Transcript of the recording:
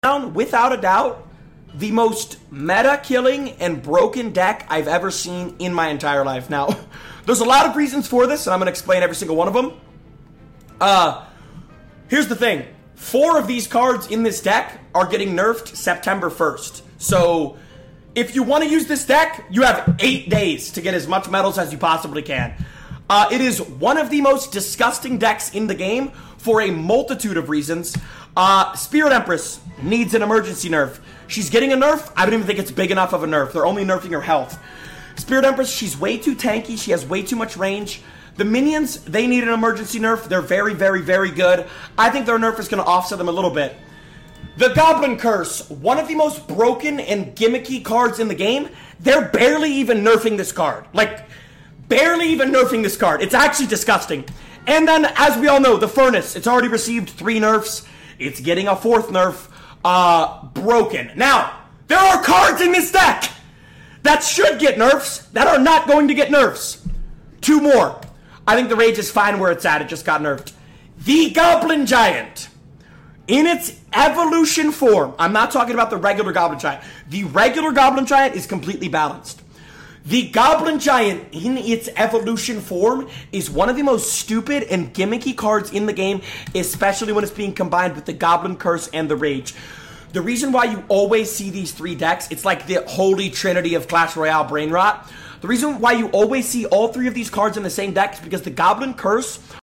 down, without a doubt, the most meta-killing and broken deck I've ever seen in my entire life. Now, there's a lot of reasons for this, and I'm going to explain every single one of them. Here's the thing. 4 of these cards in this deck are getting nerfed September 1st. So, if you want to use this deck, you have 8 days to get as much metals as you possibly can. It is one of the most disgusting decks in the game for a multitude of reasons. Spirit Empress needs an emergency nerf. She's getting a nerf. I don't even think it's big enough of a nerf. They're only nerfing her health. Spirit Empress, she's way too tanky. She has way too much range. The minions, they need an emergency nerf. They're very, very, very good. I think their nerf is going to offset them a little bit. The Goblin Curse, one of the most broken and gimmicky cards in the game. They're barely even nerfing this card. Like, barely even nerfing this card. It's actually disgusting. And then, as we all know, the Furnace, it's already received 3 nerfs. It's getting a 4th nerf. Broken. Now, there are cards in this deck that should get nerfs that are not going to get nerfs. 2 more. I think the Rage is fine where it's at. It just got nerfed. The Goblin Giant. In its evolution form, I'm not talking about the regular Goblin Giant. The regular Goblin Giant is completely balanced. The Goblin Giant, in its evolution form, is one of the most stupid and gimmicky cards in the game, especially when it's being combined with the Goblin Curse and the Rage. The reason why you always see these 3 decks, it's like the holy trinity of Clash Royale brain rot. The reason why you always see all 3 of these cards in the same deck is because the Goblin Curse